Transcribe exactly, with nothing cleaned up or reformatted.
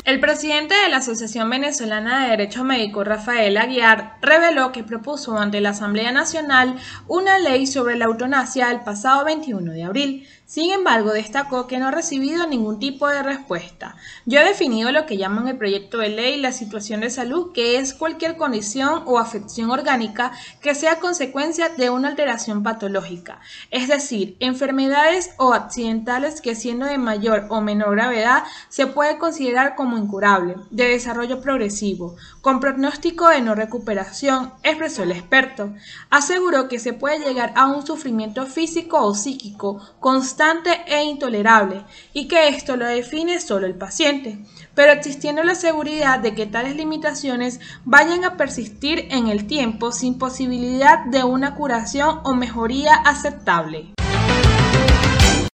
El presidente de la Asociación Venezolana de Derecho Médico, Rafael Aguiar, reveló que propuso ante la Asamblea Nacional una ley sobre la eutanasia el pasado veintiuno de abril. Sin embargo, destacó que no ha recibido ningún tipo de respuesta. Yo he definido lo que llaman el proyecto de ley la situación de salud, que es cualquier condición o afección orgánica que sea consecuencia de una alteración patológica, es decir, enfermedades o accidentales que siendo de mayor o menor gravedad se puede considerar como incurable, de desarrollo progresivo, con pronóstico de no recuperación, expresó el experto. Aseguró que se puede llegar a un sufrimiento físico o psíquico constante e intolerable y que esto lo define solo el paciente, pero existiendo la seguridad de que tales limitaciones vayan a persistir en el tiempo sin posibilidad de una curación o mejoría aceptable.